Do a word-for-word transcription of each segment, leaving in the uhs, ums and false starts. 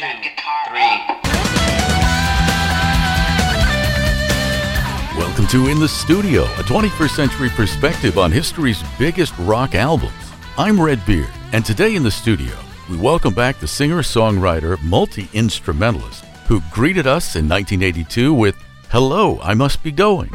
that guitar three. Welcome to In the Studio, a twenty-first century perspective on history's biggest rock albums. I'm Red Beard, and today in the studio, we welcome back the singer-songwriter, multi-instrumentalist, who greeted us in nineteen eighty-two with Hello, I Must Be Going.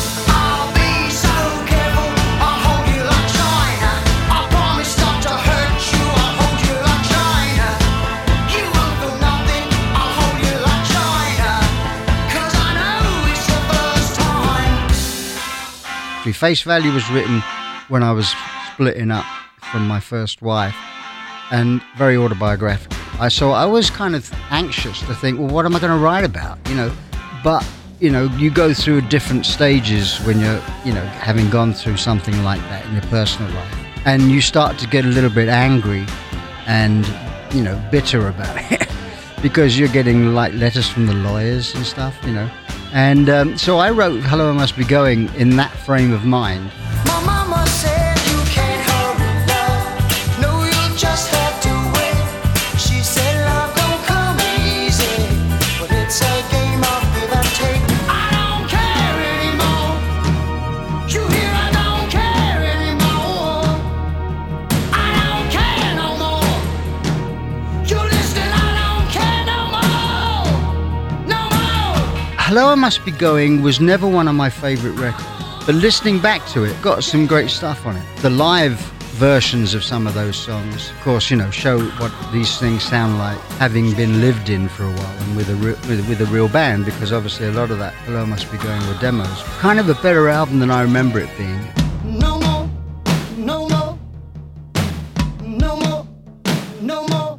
Face Value was written when I was splitting up from my first wife, and very autobiographical. I so I was kind of anxious to think, well, what am I going to write about? You know, but you know, you go through different stages when you're, you know, having gone through something like that in your personal life, and you start to get a little bit angry and, you know, bitter about it because you're getting like letters from the lawyers and stuff, you know. And um, so I wrote Hello, I Must Be Going in that frame of mind. My mama said you can't hurry love. No, you just have to wait. She said love don't come easy, but it's a game of give and take. I don't care anymore. You hear, I don't care anymore. I don't care no more. You listen, I don't care no more. No more. Hello, I Must Be Going was never one of my favourite records, but listening back to it, got some great stuff on it. The live versions of some of those songs, of course, you know, show what these things sound like, having been lived in for a while and with a re- with, with a real band, because obviously a lot of that Hello, I Must Be Going were demos. Kind of a better album than I remember it being. No more, no more, no more, no more.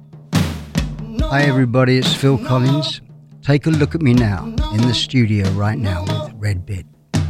No Hi everybody, it's Phil Collins. Take a look at me now, in the studio right now with Red Beard.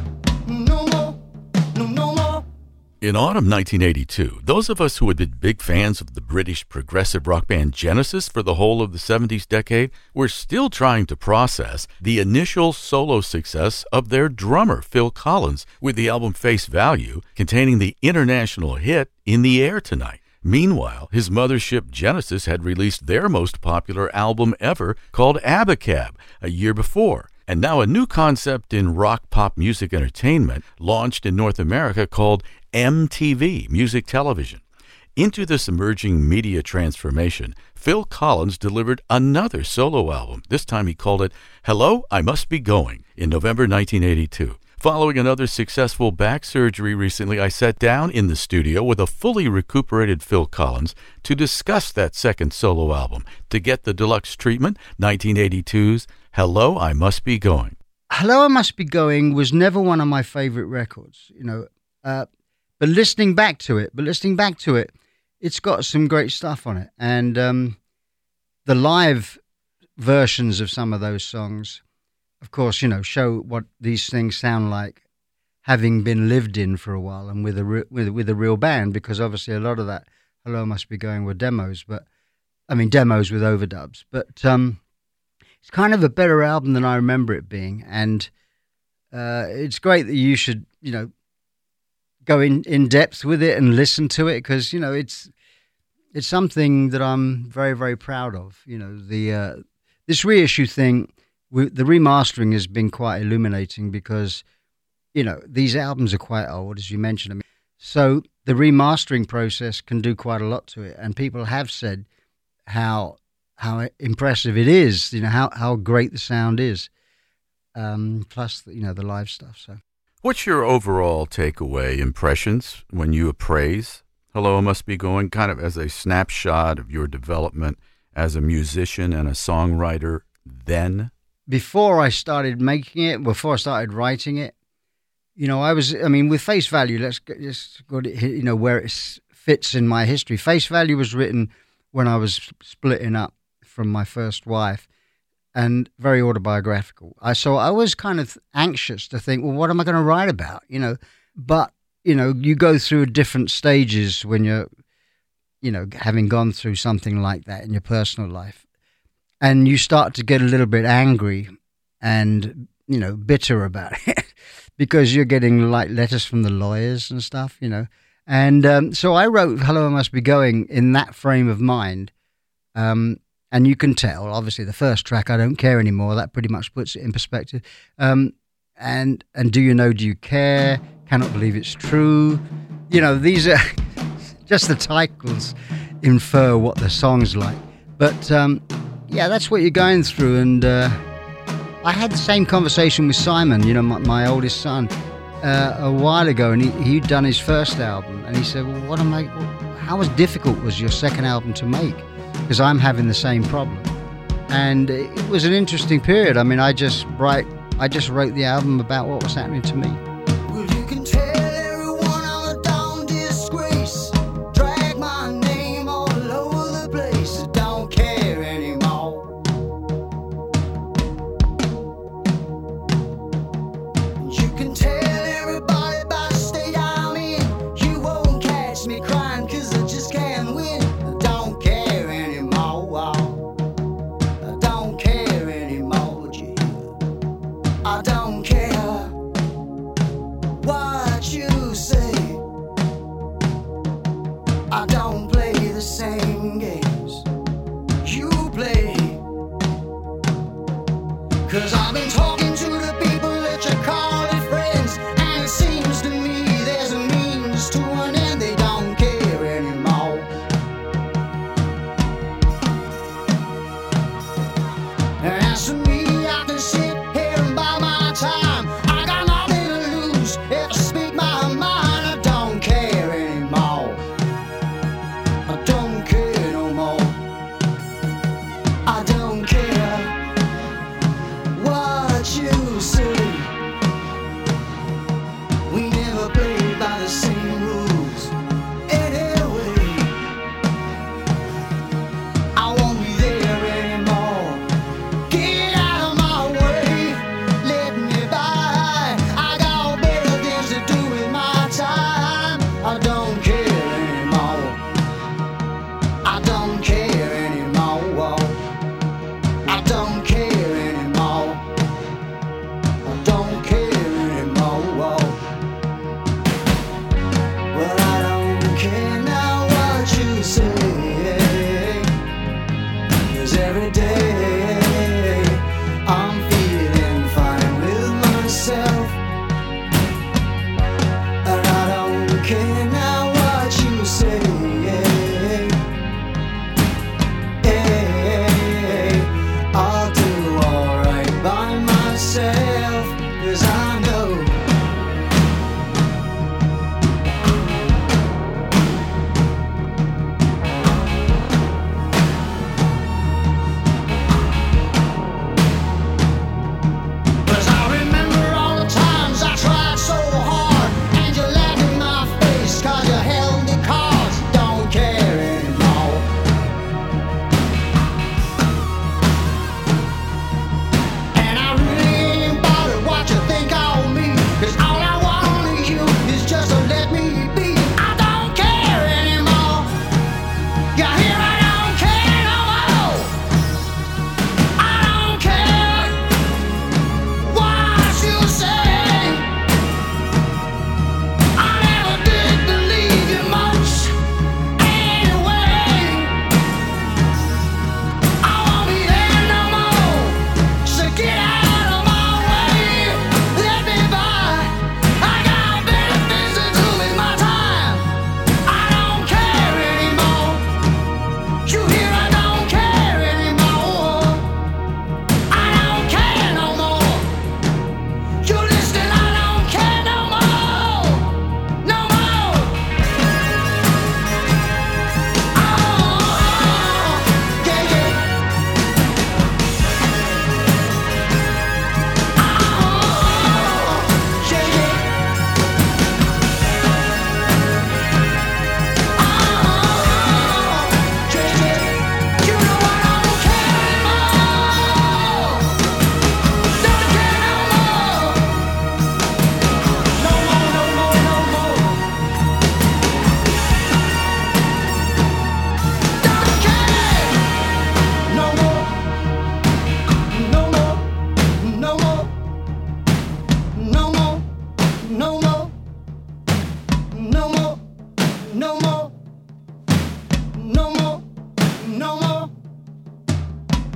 No more, no, no more. In autumn nineteen eighty-two, those of us who had been big fans of the British progressive rock band Genesis for the whole of the seventies decade were still trying to process the initial solo success of their drummer, Phil Collins, with the album Face Value, containing the international hit In the Air Tonight. Meanwhile, his mothership Genesis had released their most popular album ever, called Abacab, a year before. And now a new concept in rock pop music entertainment launched in North America called M T V, Music Television. Into this emerging media transformation, Phil Collins delivered another solo album. This time he called it Hello, I Must Be Going, in November nineteen eighty-two. Following another successful back surgery recently, I sat down in the studio with a fully recuperated Phil Collins to discuss that second solo album. To get the deluxe treatment, nineteen eighty-two's Hello, I Must Be Going. Hello, I Must Be Going was never one of my favourite records, you know. Uh, but listening back to it, but listening back to it, it's got some great stuff on it. And um, the live versions of some of those songs, of course, you know, show what these things sound like, having been lived in for a while and with a re- with with a real band, because obviously a lot of that Hello, I Must Be Going were demos, but I mean demos with overdubs. But um, it's kind of a better album than I remember it being, and uh, it's great that you should, you know, go in, in depth with it and listen to it, because you know it's it's something that I'm very very proud of. You know, the uh, this reissue thing. We, the remastering has been quite illuminating because, you know, these albums are quite old, as you mentioned. I mean, so the remastering process can do quite a lot to it. And people have said how how impressive it is, you know, how, how great the sound is, um, plus, you know, the live stuff. So, What's your overall takeaway impressions when you appraise Hello, I Must Be Going, kind of as a snapshot of your development as a musician and a songwriter then? Before I started making it, before I started writing it, you know, I was, I mean, with Face Value, let's just go to, you know, where it fits in my history. Face Value was written when I was splitting up from my first wife, and very autobiographical. I So I was kind of anxious to think, well, what am I going to write about, you know? But, you know, you go through different stages when you're, you know, having gone through something like that in your personal life. And you start to get a little bit angry and, you know, bitter about it because you're getting like letters from the lawyers and stuff, you know. And um, so I wrote Hello, I Must Be Going in that frame of mind. Um, and you can tell, obviously, the first track, I Don't Care Anymore, that pretty much puts it in perspective. Um, and and Do You Know, Do You Care, Cannot Believe It's True. You know, these are just the titles infer what the song's like. But, um, yeah, that's what you're going through. And uh, I had the same conversation with Simon, you know, my, my oldest son, uh, a while ago, and he, he'd done his first album. And he said, well, what am I, how difficult was your second album to make? Because I'm having the same problem. And it was an interesting period. I mean, I just write, I just wrote the album about what was happening to me. Well, you can tell everyone I'm a down disgrace. Drag my name all over the place. I don't care anymore. You can tell everybody about the state I'm in. You won't catch me crying 'cause I just can't win. I don't care anymore. I don't care anymore. I don't care what you say. I don't play the same games you play. 'Cause I've been talking to the people that you call it friends, and it seems to me there's a means to an end. They don't care anymore. And as for me, I can sit here and buy my time. I got nothing to lose if I speak my mind. I don't care anymore. I don't care no more. I don't care what you say. We never played by the same rules anyway. I won't be there anymore. Get out of my way, let me by. I got better things to do with my time. I don't care anymore. I don't care anymore. I don't care anymore. I don't care anymore. Well, I don't care now what you say. 'Cause every day I'm feeling fine with myself. And I don't care now what you say. I'll do alright by myself. 'Cause I know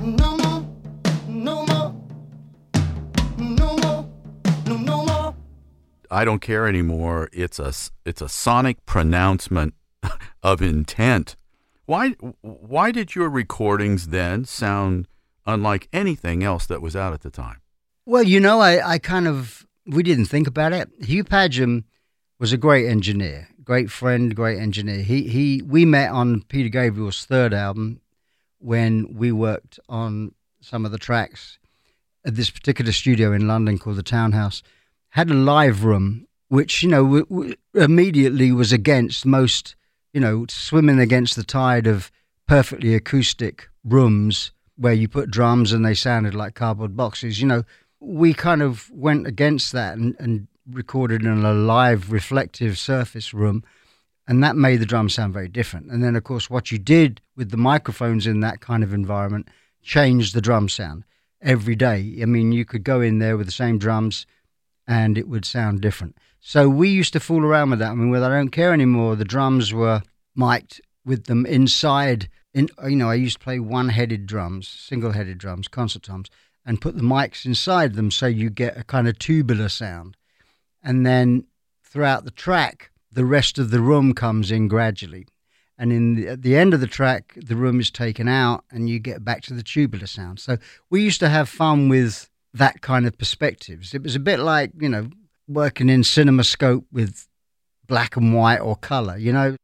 No more, no more, no more, no, no more. I don't care anymore. It's a, it's a sonic pronouncement of intent. Why, why did your recordings then sound unlike anything else that was out at the time? Well, you know, I, I kind of, we didn't think about it. Hugh Padgham was a great engineer, great friend, great engineer. He, he, we met on Peter Gabriel's third album when we worked on some of the tracks at this particular studio in London called the Townhouse. Had a live room, which, you know, w- w- immediately was against most, you know, swimming against the tide of perfectly acoustic rooms where you put drums and they sounded like cardboard boxes. You know, we kind of went against that and, and recorded in a live reflective surface room, and that made the drums sound very different. And then, of course, what you did with the microphones in that kind of environment changed the drum sound every day. I mean, you could go in there with the same drums and it would sound different. So we used to fool around with that. I mean, with I Don't Care Anymore, the drums were mic'd with them inside. In, you know, I used to play one-headed drums, single-headed drums, concert toms, and put the mics inside them so you get a kind of tubular sound. And then throughout the track, the rest of the room comes in gradually. And in the, at the end of the track, the room is taken out and you get back to the tubular sound. So we used to have fun with that kind of perspectives. It was a bit like, you know, working in CinemaScope with black and white or color, you know.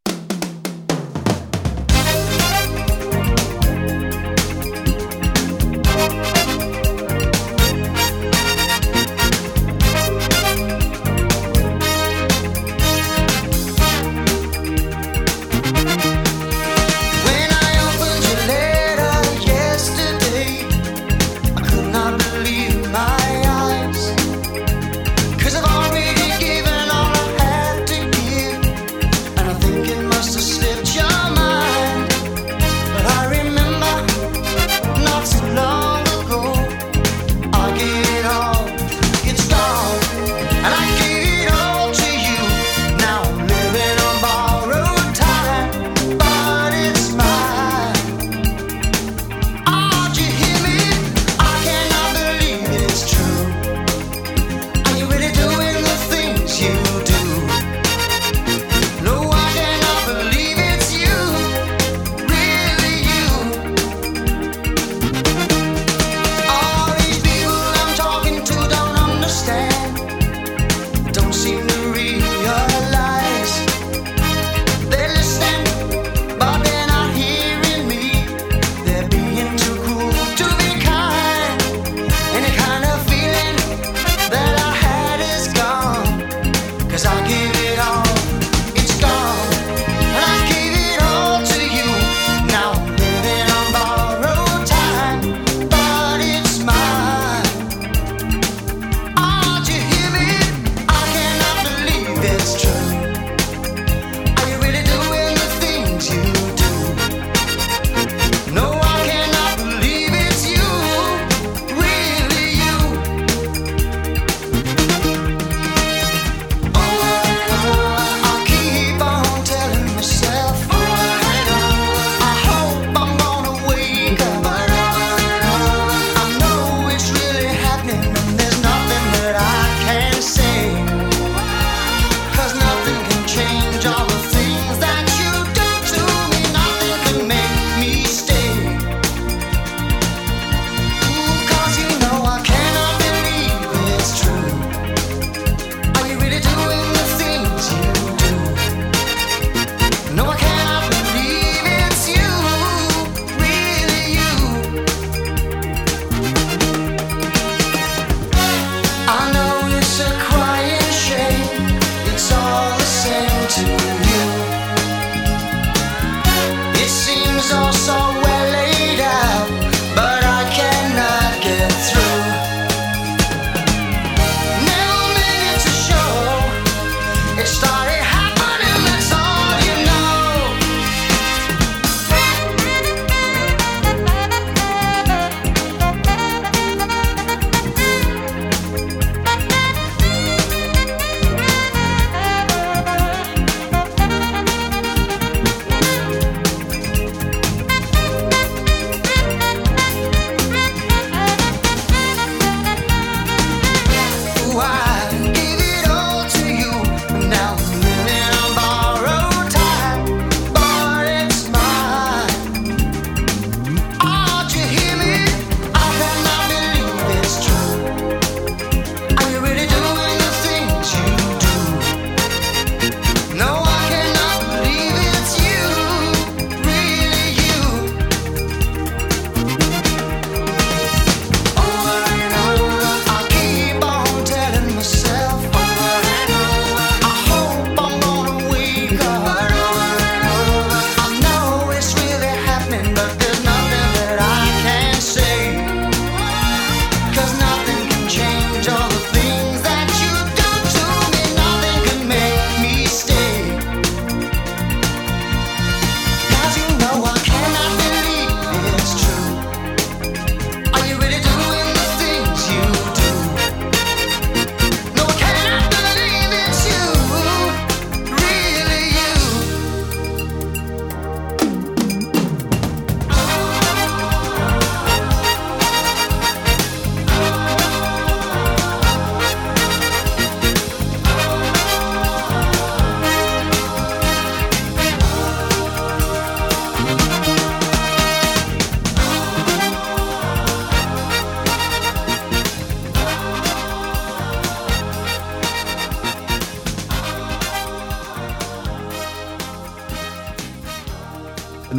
Thinking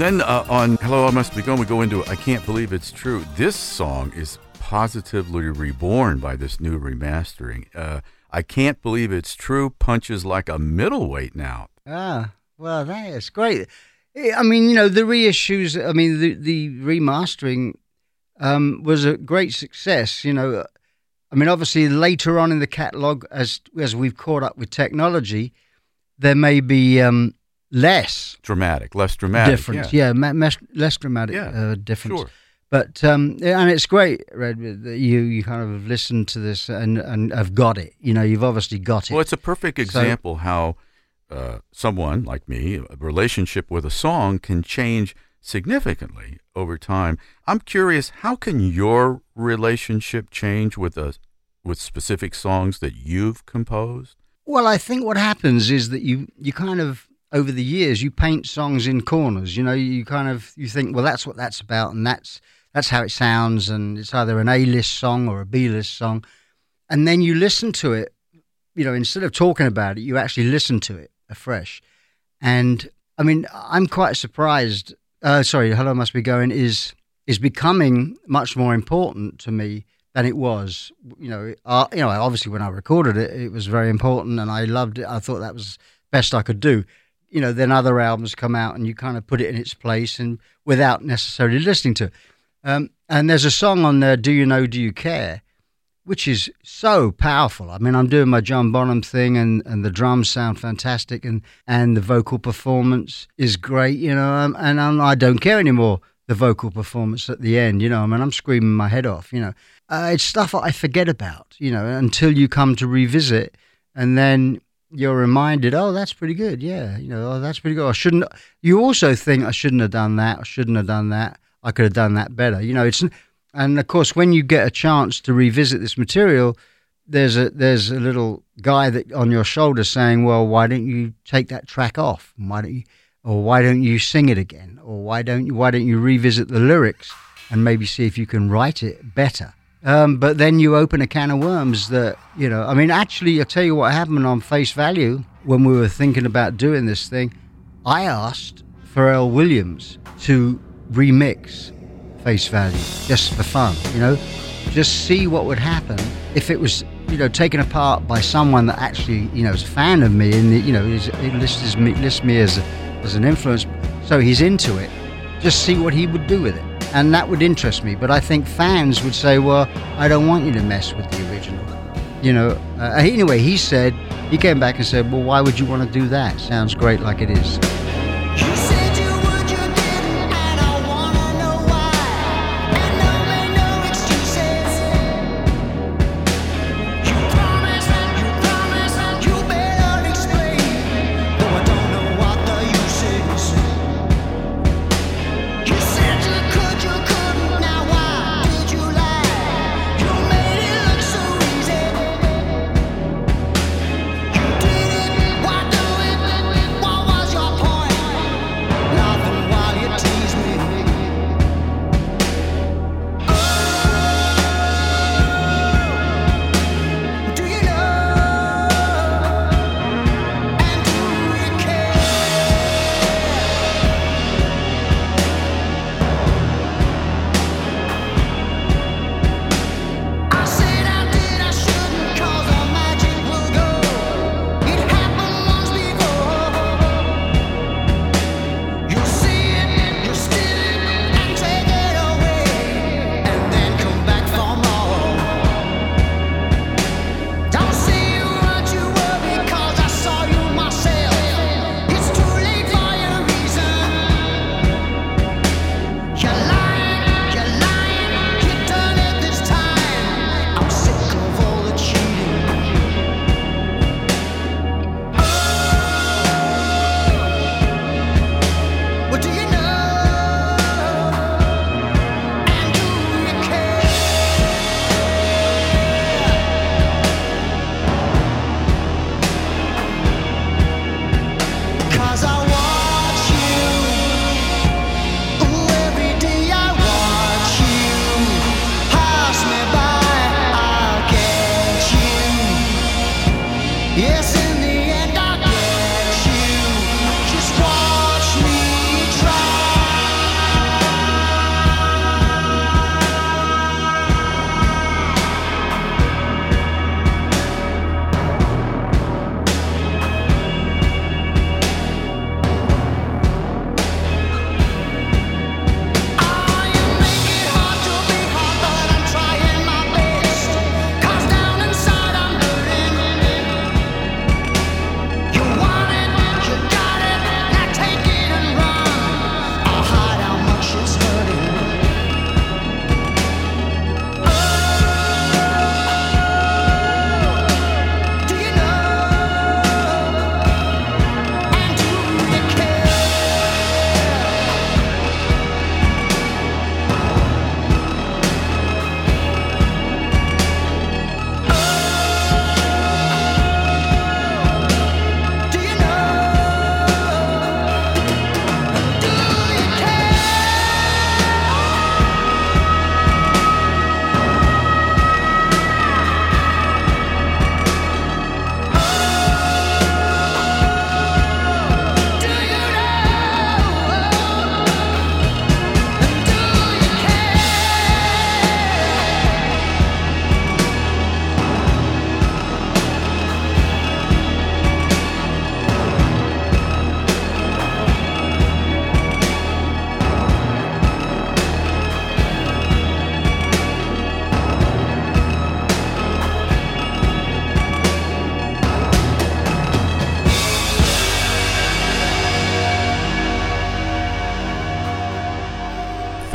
then uh, on Hello, I Must Be Gone, we go into I Can't Believe It's True. This song is positively reborn by this new remastering. Uh, I Can't Believe It's True punches like a middleweight now. Ah, well, that is great. I mean, you know, the reissues, I mean, the, the remastering um, was a great success, you know. I mean, obviously, later on in the catalogue, as as we've caught up with technology, there may be um, less dramatic, less dramatic difference. Yeah, yeah ma- ma- less dramatic yeah, uh, difference. Sure. But um, and it's great, Red, that you you kind of have listened to this and and have got it. You know, you've obviously got it. Well, it's a perfect example so, how uh, someone like me, a relationship with a song can change significantly over time. I'm curious, how can your relationship change with a with specific songs that you've composed? Well, I think what happens is that you you kind of over the years you paint songs in corners. You know, you kind of you think, well, that's what that's about, and that's that's how it sounds, and it's either an A-list song or a B-list song, and then you listen to it. You know, instead of talking about it, you actually listen to it afresh. And I mean, I'm quite surprised. Uh, sorry, Hello Must Be Going is is becoming much more important to me than it was. You know, uh, you know. Obviously, when I recorded it, it was very important, and I loved it. I thought that was best I could do. You know, then other albums come out, and you kind of put it in its place, and without necessarily listening to it. Um, and there's a song on there, "Do You Know, Do You Care," which is so powerful. I mean, I'm doing my John Bonham thing, and, and the drums sound fantastic, and, and the vocal performance is great, you know, um, and I'm, I don't care anymore, the vocal performance at the end, you know, I mean, I'm screaming my head off, you know. Uh, it's stuff I forget about, you know, until you come to revisit, and then you're reminded, oh, that's pretty good, yeah, you know, oh, that's pretty good. I shouldn't, you also think, I shouldn't have done that, I shouldn't have done that, I could have done that better, you know, it's... And of course, when you get a chance to revisit this material, there's a there's a little guy that on your shoulder saying, "Well, why don't you take that track off? Why don't you, or why don't you sing it again? Or why don't you why don't you revisit the lyrics and maybe see if you can write it better?" Um, but then you open a can of worms that, you know. I mean, actually, I'll tell you what happened on Face Value when we were thinking about doing this thing. I asked Pharrell Williams to remix Face Value, just for fun, you know, just see what would happen if it was, you know, taken apart by someone that actually, you know, is a fan of me and, you know, is, it lists me, lists me as, a, as an influence, so he's into it, just see what he would do with it. And that would interest me, but I think fans would say, well, I don't want you to mess with the original, you know. Uh, anyway, he said, he came back and said, well, why would you want to do that? Sounds great like it is. You said you would, you didn't, and I wanna know why. And no make no excuses. You promised, you promised, you better explain. Though I don't know what the use is. You said you could, you couldn't. Now why did you lie? You made it look so easy. You did it, why do it? What was your point?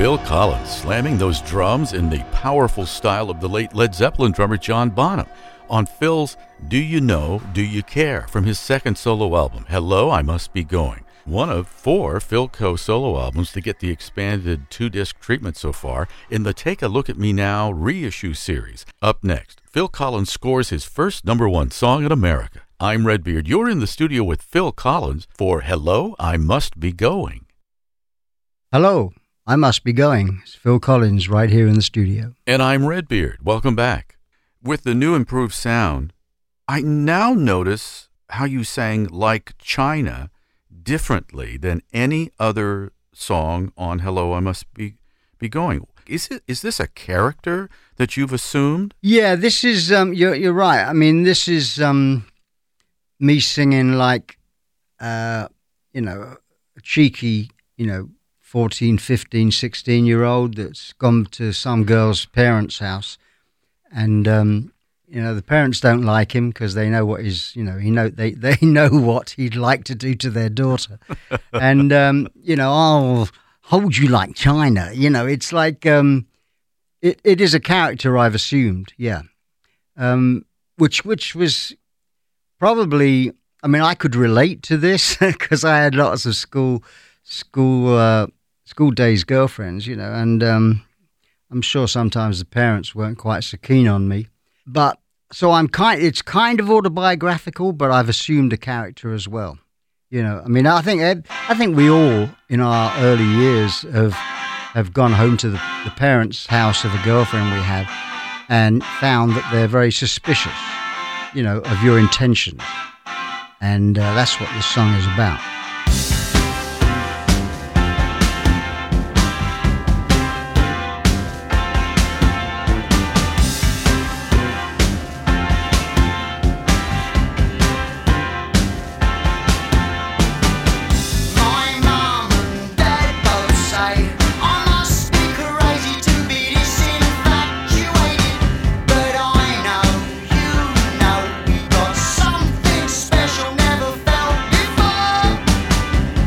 Phil Collins slamming those drums in the powerful style of the late Led Zeppelin drummer John Bonham on Phil's Do You Know, Do You Care from his second solo album, Hello, I Must Be Going. One of four Philco solo albums to get the expanded two-disc treatment so far in the Take a Look at Me Now reissue series. Up next, Phil Collins scores his first number one song in America. I'm Redbeard. You're in the studio with Phil Collins for Hello, I Must Be Going. Hello, I Must Be Going. It's Phil Collins right here in the studio. And I'm Redbeard. Welcome back. With the new improved sound, I now notice how you sang Like China differently than any other song on Hello, I Must Be Be Going. Is it is this a character that you've assumed? Yeah, this is, um, you're, you're right. I mean, this is um, me singing like, uh, you know, a cheeky, you know, fourteen, fifteen, sixteen-year-old that's gone to some girl's parents' house. And, um, you know, the parents don't like him because they know what he's, you know, he know they, they know what he'd like to do to their daughter. And, um, you know, I'll hold you like China. You know, it's like, um, it, it is a character I've assumed, yeah. Um, which, which was probably, I mean, I could relate to this because I had lots of school, school, uh, school days girlfriends, you know, and um, I'm sure sometimes the parents weren't quite so keen on me. But so I'm kind. It's kind of autobiographical, but I've assumed a character as well. You know, I mean, I think I think we all in our early years have have gone home to the, the parents' house of a girlfriend we have, and found that they're very suspicious, you know, of your intentions, and uh, that's what this song is about. Special never felt before.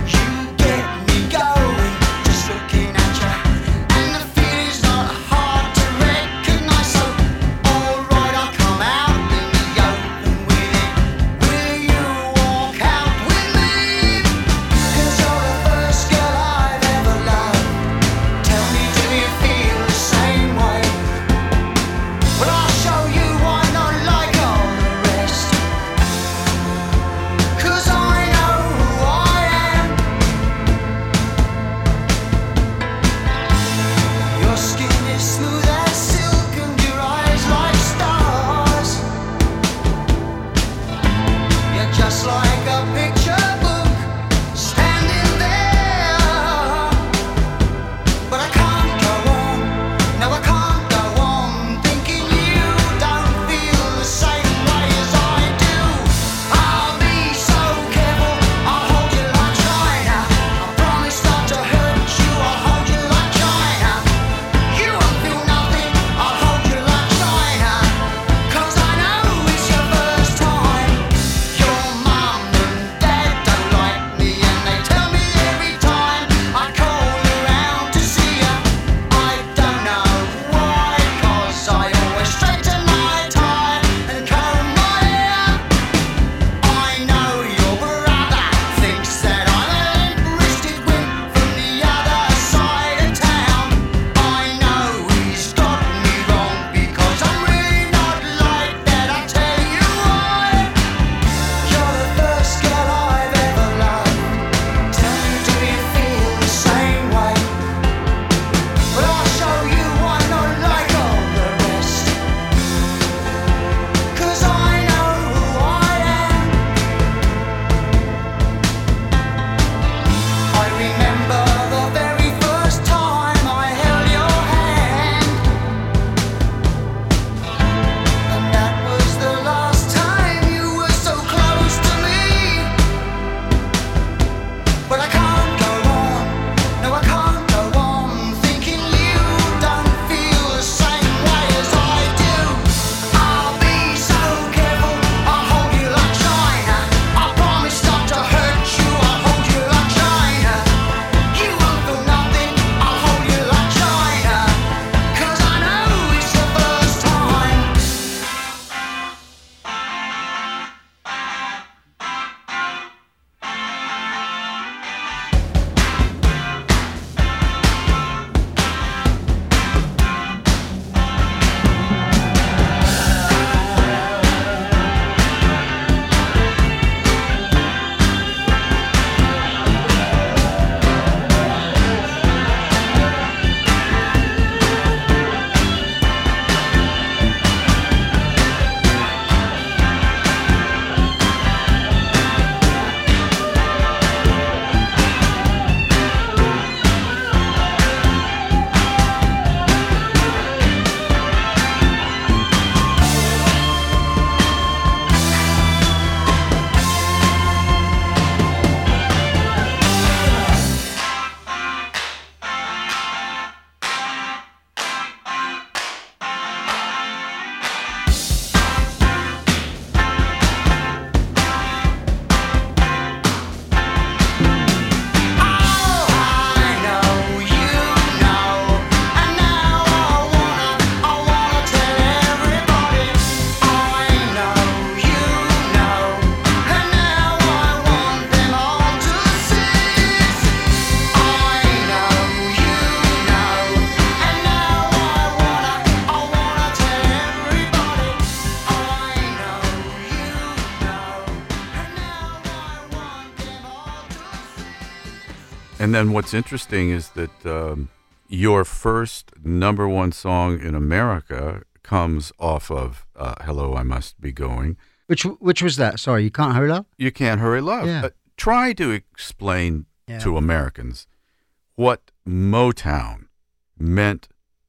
And then what's interesting is that um, your first number one song in America comes off of uh, Hello, I Must Be Going. Which which was that? Sorry, You Can't Hurry Love? You Can't Hurry Love. Yeah. Uh, try to explain Yeah. to Americans what Motown meant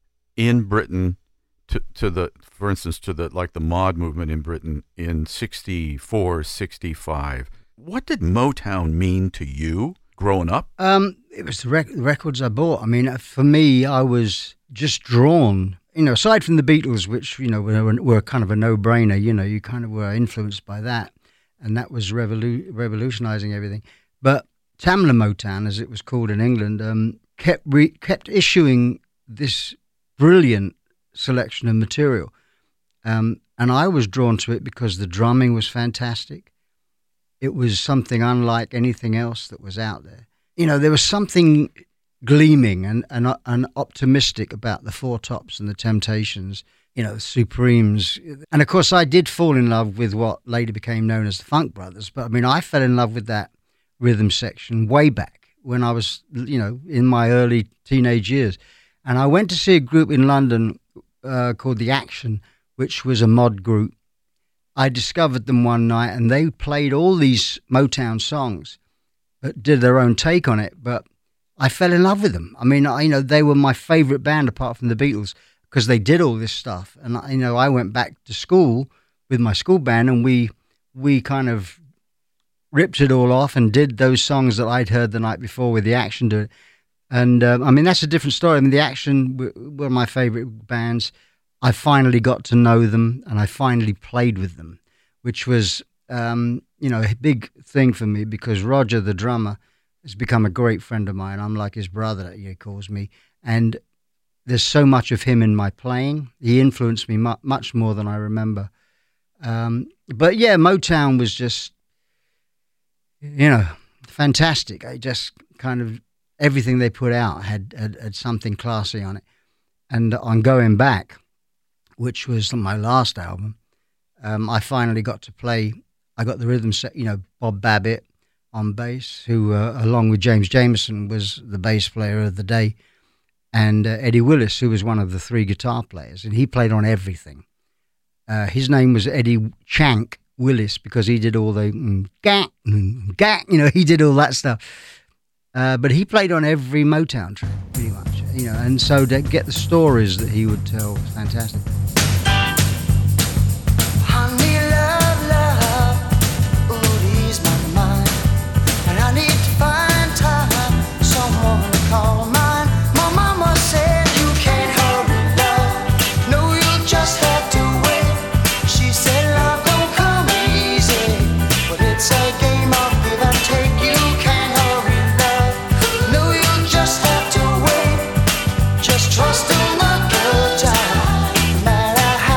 in Britain to, to the, for instance, to the, like the mod movement in Britain in sixty-four, sixty-five. What did Motown mean to you growing up? Um, it was the rec- records I bought. I mean, uh, for me, I was just drawn, you know, aside from the Beatles, which, you know, were, were kind of a no-brainer, you know, you kind of were influenced by that, and that was revolu- revolutionizing everything. But Tamla Motown, as it was called in England, um, kept re- kept issuing this brilliant selection of material. Um, and I was drawn to it because the drumming was fantastic. It was something unlike anything else that was out there. You know, there was something gleaming and, and, and optimistic about the Four Tops and the Temptations, you know, the Supremes. And of course, I did fall in love with what later became known as the Funk Brothers. But I mean, I fell in love with that rhythm section way back when I was, you know, in my early teenage years. And I went to see a group in London uh, called The Action, which was a mod group. I discovered them one night, and they played all these Motown songs, but did their own take on it. But I fell in love with them. I mean, I, you know, they were my favourite band apart from the Beatles because they did all this stuff. And you know, I went back to school with my school band, and we we kind of ripped it all off and did those songs that I'd heard the night before with The Action do it. And um, I mean, that's a different story. I mean, The Action were, were my favourite bands. I finally got to know them, and I finally played with them, which was, um, you know, a big thing for me because Roger, the drummer, has become a great friend of mine. I'm like his brother, he calls me. And there's so much of him in my playing. He influenced me mu- much more than I remember. Um, but yeah, Motown was just, you know, fantastic. I just kind of, everything they put out had, had, had something classy on it. And on Going Back, which was my last album, um, I finally got to play, I got the rhythm set, you know, Bob Babbitt on bass, who, uh, along with James Jamerson, was the bass player of the day, and uh, Eddie Willis, who was one of the three guitar players, and he played on everything. Uh, his name was Eddie Chank Willis because he did all the mm, gak, mm, gak, you know, he did all that stuff. Uh, but he played on every Motown track, pretty much, you know, and so to get the stories that he would tell was fantastic. Honey, love, love, ooh, ease my mind. And I need to find time, someone to call mine. My mama said you can't hurry, love. No, you'll just have to wait. She said love don't come easy, but it's a game of give and take. You can't hurry, love. No, you'll just have to wait. Just trust in the good time, no matter how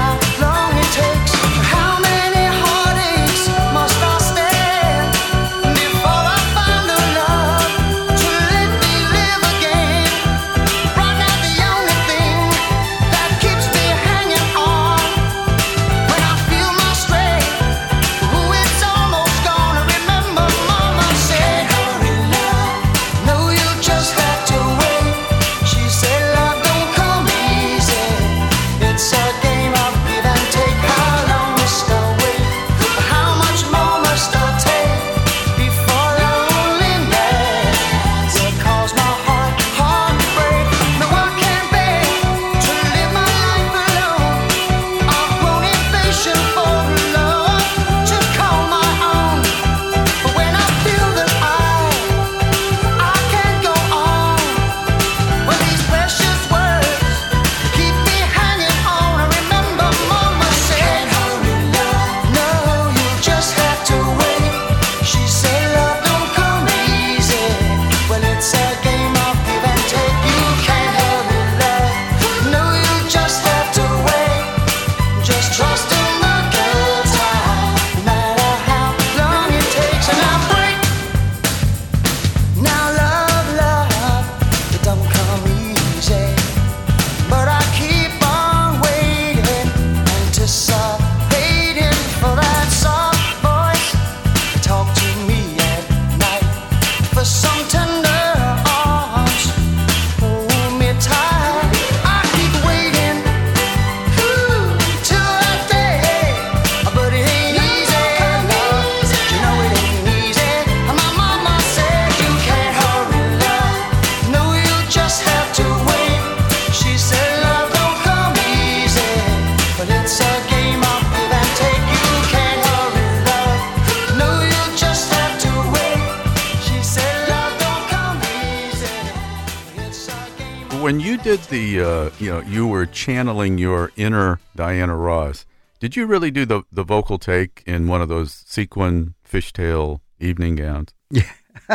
did the, uh, you know, you were channeling your inner Diana Ross. Did you really do the, the vocal take in one of those sequin fishtail evening gowns? Yeah.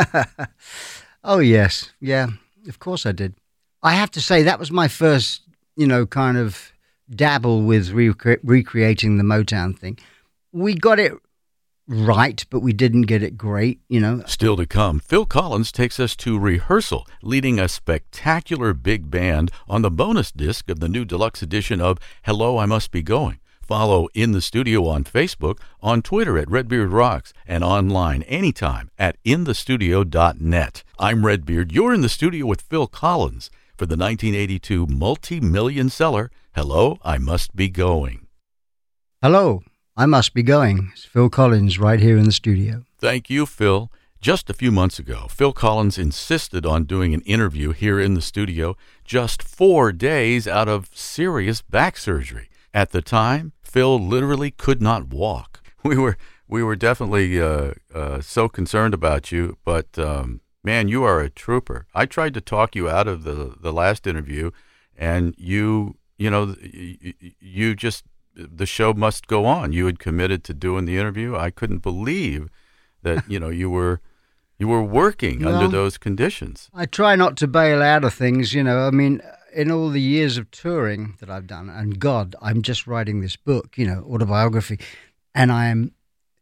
Oh, yes. Yeah, of course I did. I have to say that was my first, you know, kind of dabble with rec- recreating the Motown thing. We got it right, but we didn't get it great, you know. Still to come, Phil Collins takes us to rehearsal, leading a spectacular big band on the bonus disc of the new deluxe edition of Hello, I Must Be Going. Follow In the Studio on Facebook, on Twitter at Redbeard Rocks, and online anytime at in the studio dot net. I'm Redbeard. You're in the studio with Phil Collins for the nineteen eighty-two multi-million seller, Hello, I Must Be Going. Hello, I Must Be Going. It's Phil Collins right here in the studio. Thank you, Phil. Just a few months ago, Phil Collins insisted on doing an interview here in the studio just four days out of serious back surgery. At the time, Phil literally could not walk. We were we were definitely uh, uh, so concerned about you, but um, man, you are a trooper. I tried to talk you out of the the last interview, and you you know you, you just the show must go on. You had committed to doing the interview. I couldn't believe that you know you were you were working well, under those conditions. I try not to bail out of things, you know. I mean, in all the years of touring that I've done, and God, I'm just writing this book, you know, autobiography, and I am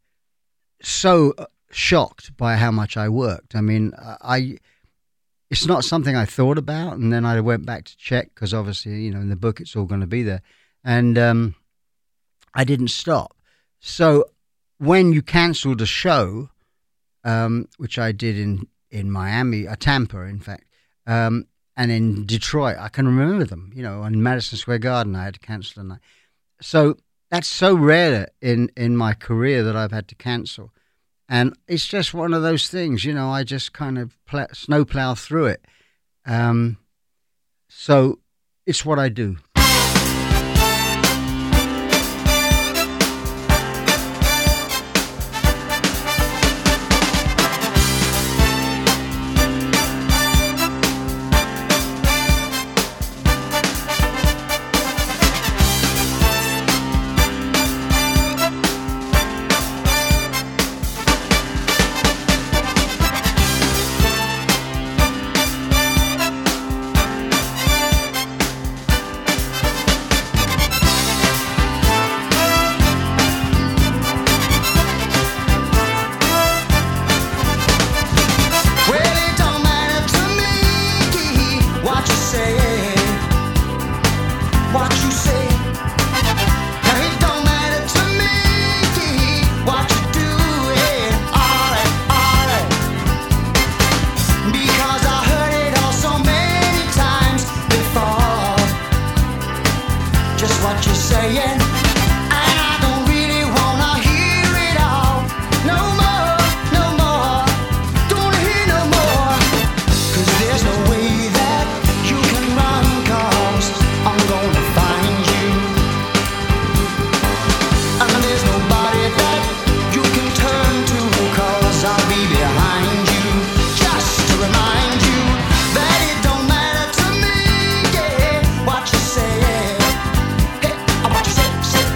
so shocked by how much I worked. I mean, I it's not something I thought about, and then I went back to check because obviously, you know, in the book it's all going to be there, and um, I didn't stop. So when you cancelled a show, um, which I did in in Miami, uh, Tampa, in fact. Um, And in Detroit, I can remember them, you know, on Madison Square Garden, I had to cancel a night. So that's so rare in, in my career that I've had to cancel. And it's just one of those things, you know, I just kind of pl- snowplow through it. Um, so it's what I do. Say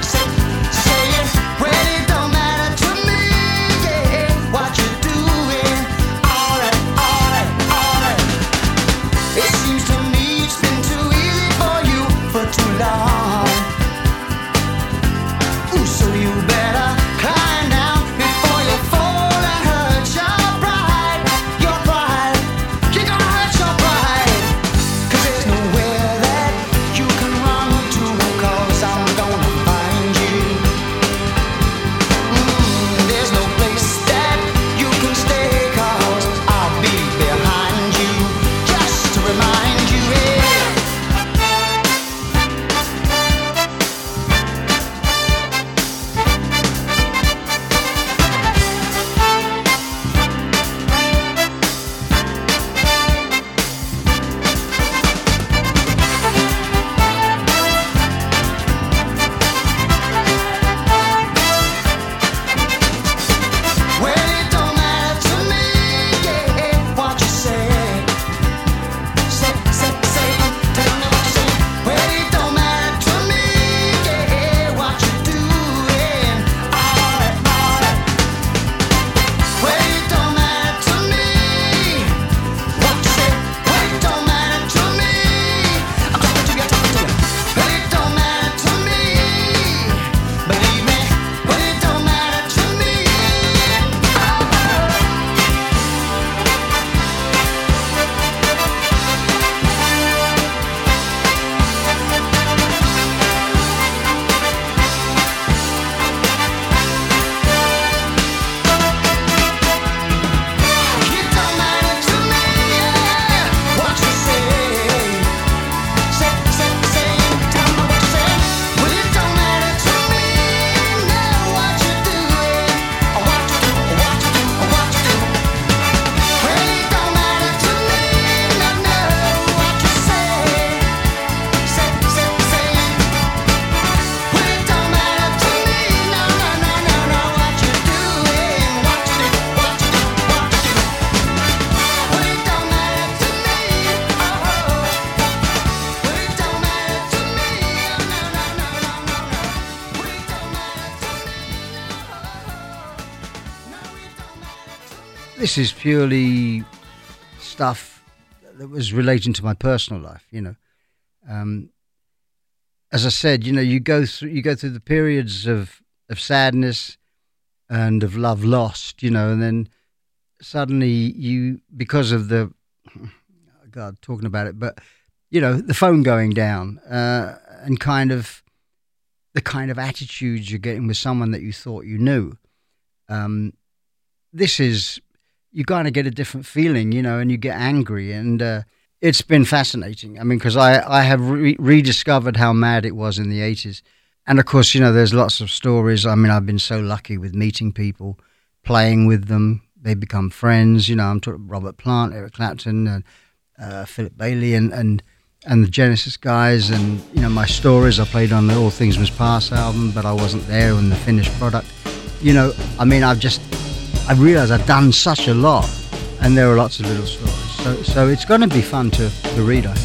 this is purely stuff that was relating to my personal life, you know. Um, as I said, you know, you go through you go through the periods of, of sadness and of love lost, you know, and then suddenly you, because of the, God, talking about it, but, you know, the phone going down uh, and kind of the kind of attitudes you're getting with someone that you thought you knew. Um, this is, you kind of get a different feeling, you know, and you get angry. And uh, it's been fascinating. I mean, because I, I have re- rediscovered how mad it was in the eighties. And, of course, you know, there's lots of stories. I mean, I've been so lucky with meeting people, playing with them. They become friends. You know, I'm talking Robert Plant, Eric Clapton, and uh, Philip Bailey, and, and, and the Genesis guys. And, you know, my stories, I played on the All Things Must Pass album, but I wasn't there in the finished product. You know, I mean, I've just, I realised I've done such a lot, and there are lots of little stories. So, so it's going to be fun to, to read, I hope.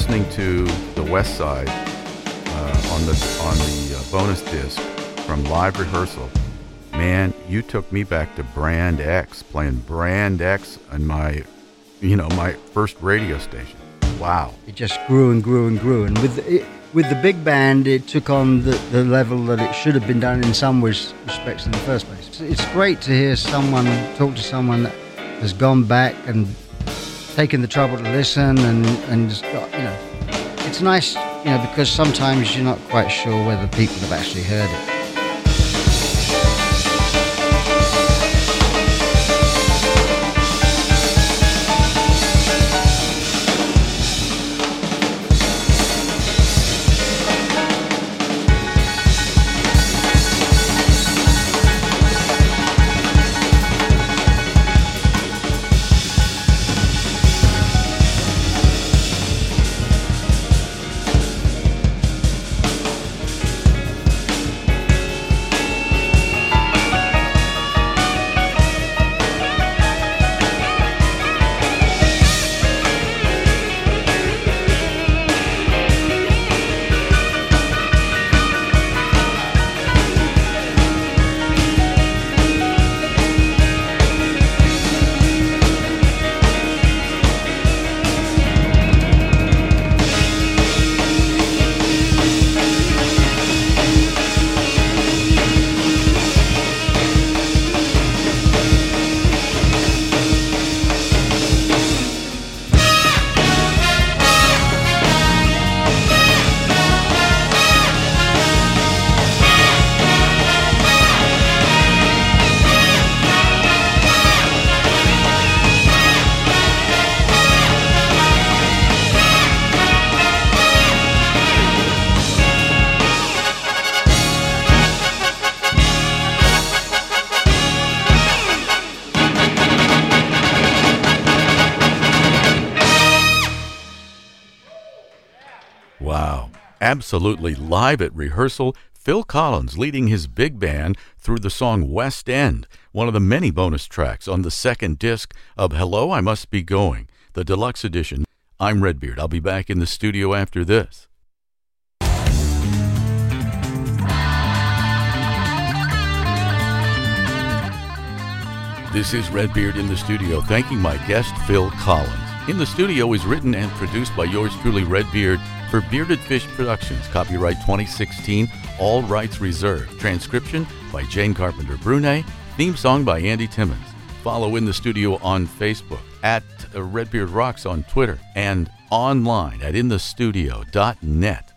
listening to the West Side uh, on the on the uh, bonus disc from Live Rehearsal. Man, you took me back to Brand X, playing Brand X on my, you know, my first radio station. Wow. It just grew and grew and grew. And with the, it, with the big band, it took on the, the level that it should have been done in some res- respects in the first place. It's, it's great to hear someone talk to someone that has gone back and taken the trouble to listen and, and just got, you know, it's nice, you know, because sometimes you're not quite sure whether people have actually heard it. Absolutely live at rehearsal, Phil Collins leading his big band through the song West End, one of the many bonus tracks on the second disc of Hello, I Must Be Going, the deluxe edition. I'm Redbeard. I'll be back in the studio after this. This is Redbeard in the studio, thanking my guest, Phil Collins. In the Studio is written and produced by yours truly, Redbeard, for Bearded Fish Productions. Copyright twenty sixteen, all rights reserved. Transcription by Jane Carpenter Brunet. Theme song by Andy Timmons. Follow In the Studio on Facebook, at Redbeard Rocks on Twitter, and online at in the studio dot net.